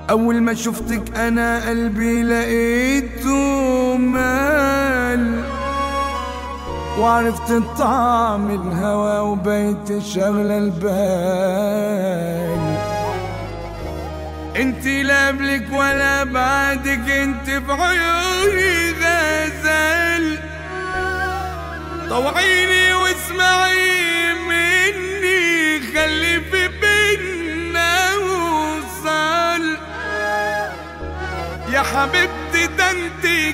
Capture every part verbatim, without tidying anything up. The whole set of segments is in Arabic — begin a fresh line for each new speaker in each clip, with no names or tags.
أول ما شفتك أنا قلبي لقيته مال، وعرفت طعم الهوى وبقيت شغلة البال. انتي لا قبلك ولا بعدك، انتي في عيوني غزال. طوعيني واسمعي مني، خلي في بينا وصال. يا حبيبتي ده انتي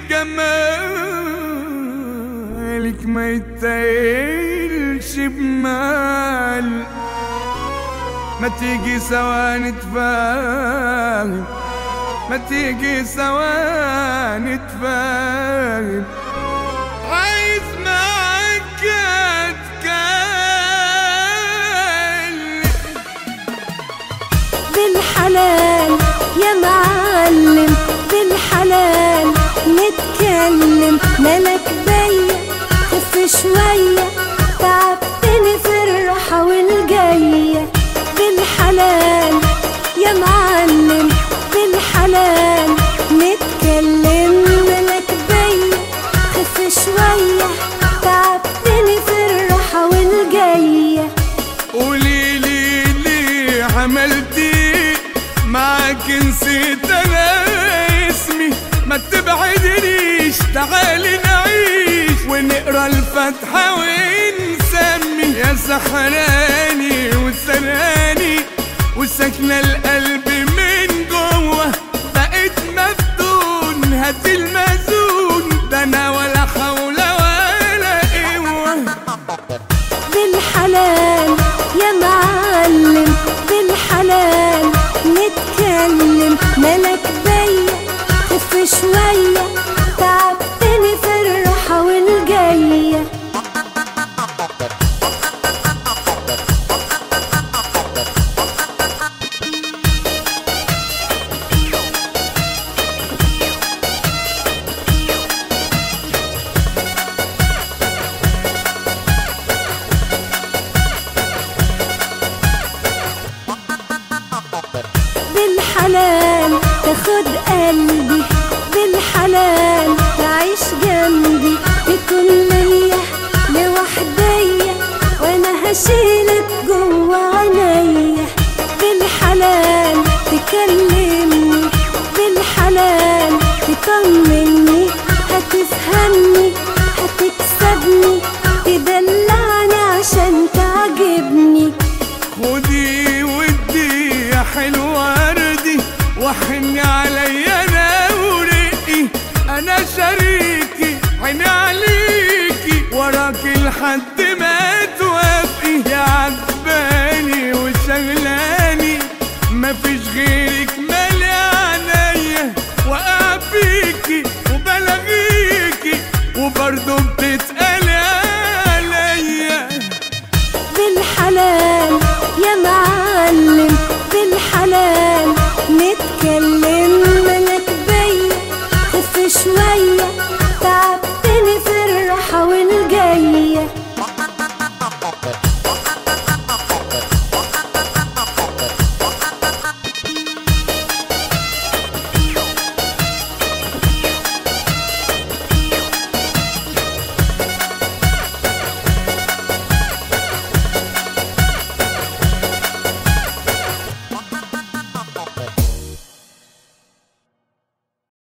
جمالك ما يتقلش بمال. ما تيجي سوا نتفاهم، ما تيجي سوا نتفاهم. عايز معاك اتكلم
بالحلال يا معلم، بالحلال نتكلم. مالك بيا خف شوية، تعبتني في الراحة والجاية. بالحلال يا معلم، بالحلال نتكلم. مالك بيا خف شوية، تعبتني في الراحة والجاية.
قوليلي ليه عملتي معاك نسيت انا اسمي؟ ما تبعدنيش، تعالي نعيش ونقرا الفاتحة ونسمي. يا سحراني وسراني وسكنة القلب من جوه، بقيت مفتون هات المزون. ده انا ولا حول ولا قوة.
بالحلال يا معلم، بالحلال نتكلم. مالك بيا خف شوية، تعبتني في الراحة والجاية. بالحلال تاخد قلبي، بالحلال تعيش جنبي. تكون ليا لوحديا وانا هشيلك جوا عينيا. بالحلال تكلمني، بالحلال تطمني. هتفهمني هتكسبني، تدلعني عشان تعجبني.
خدي ودي يا حلوة وردي، وحني عليا انا ورقي. انا شريكي عيني عليكي، وراكي لحد ما توافقي. يا عجباني وشغلاني، مفيش غيرك مالي عينيا. وقع فيكي وبلغيكي وبرضه بتتقلي عليا.
بالحلال يا معلم، بالحلال